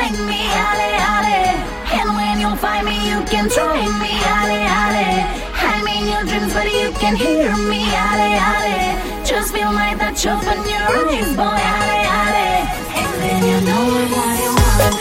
find me, ale, ale. And when you find me, you can try me, ale, ale. I'm in your dreams, but you can hear me, ale, ale. Just feel my touch, open your eyes, boy, ale, ale. And then you know what you want.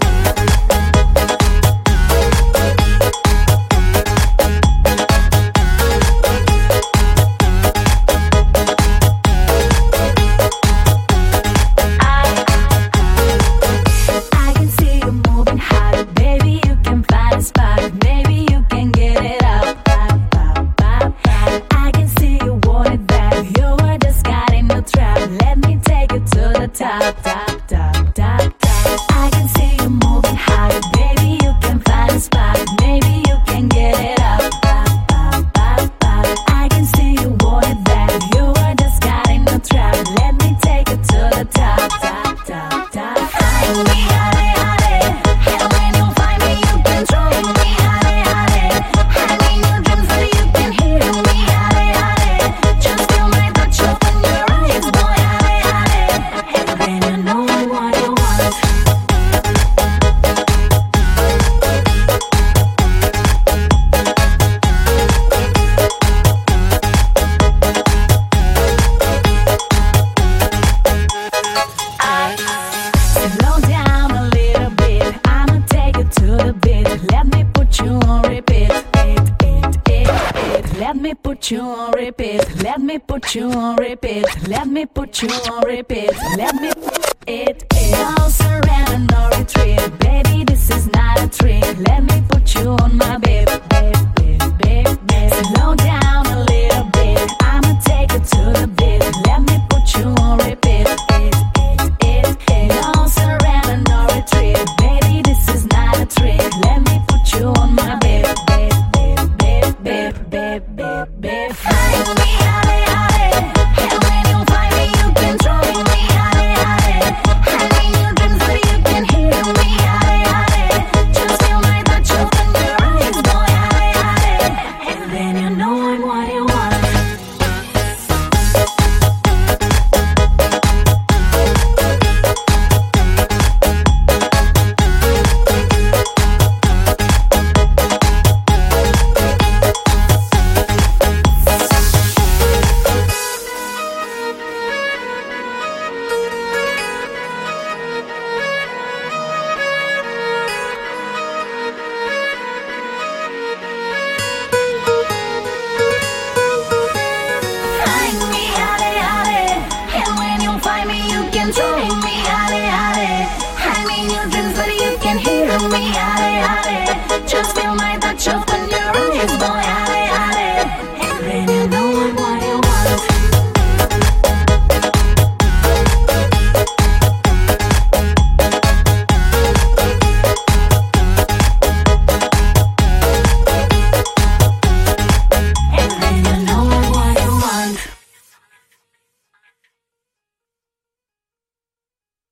You on repeat, let me put you on repeat, let me put you on repeat, let me it.